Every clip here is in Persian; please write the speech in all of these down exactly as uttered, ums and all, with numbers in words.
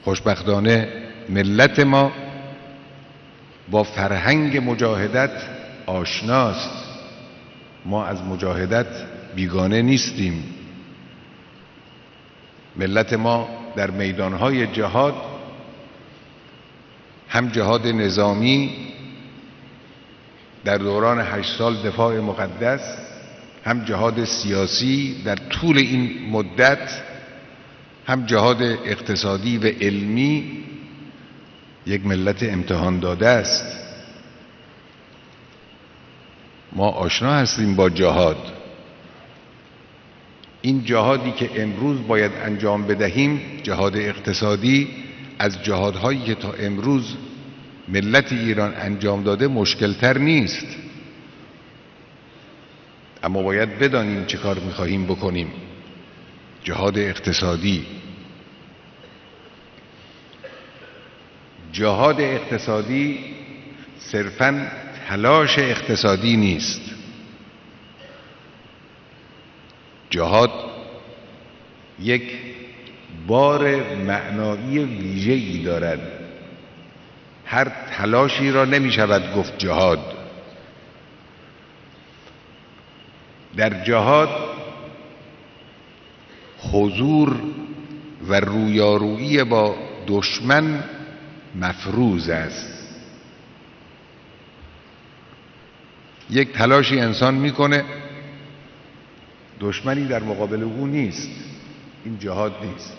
خوشبختانه ملت ما با فرهنگ مجاهدت آشناست. ما از مجاهدت بیگانه نیستیم. ملت ما در میدانهای جهاد، هم جهاد نظامی در دوران هشت سال دفاع مقدس، هم جهاد سیاسی در طول این مدت، هم جهاد اقتصادی و علمی، یک ملت امتحان داده است. ما آشنا هستیم با جهاد. این جهادی که امروز باید انجام بدهیم، جهاد اقتصادی، از جهادهایی که تا امروز ملت ایران انجام داده مشکلتر نیست. اما باید بدانیم چه کار میخواهیم بکنیم. جهاد اقتصادی، جهاد اقتصادی صرفاً تلاش اقتصادی نیست. جهاد یک بار معنایی ویژه‌ای دارد. هر تلاشی را نمی شود گفت جهاد. در جهاد حضور و رویارویی با دشمن مفروض است. یک تلاشی انسان میکنه، دشمنی در مقابل او نیست، این جهاد نیست.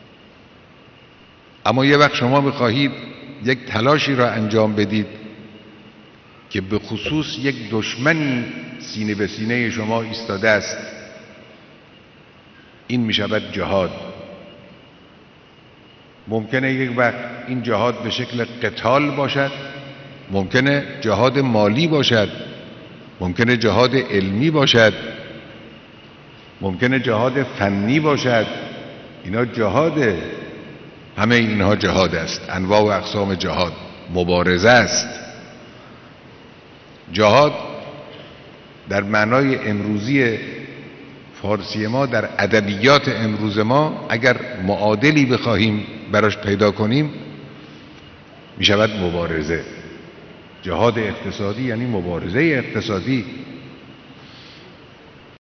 اما یه وقت شما میخواهید یک تلاشی را انجام بدید که به خصوص یک دشمنی سینه به سینه شما ایستاده است، این میشود جهاد. ممکنه یک وقت این جهاد به شکل قتال باشد، ممکنه جهاد مالی باشد، ممکنه جهاد علمی باشد، ممکنه جهاد فنی باشد. اینا جهاده، همه اینها جهاد است. انواع و اقسام جهاد مبارزه است. جهاد در معنای امروزی فارسی ما، در ادبیات امروز ما، اگر معادلی بخواهیم براش پیدا کنیم، می شود مبارزه. جهاد اقتصادی یعنی مبارزه اقتصادی.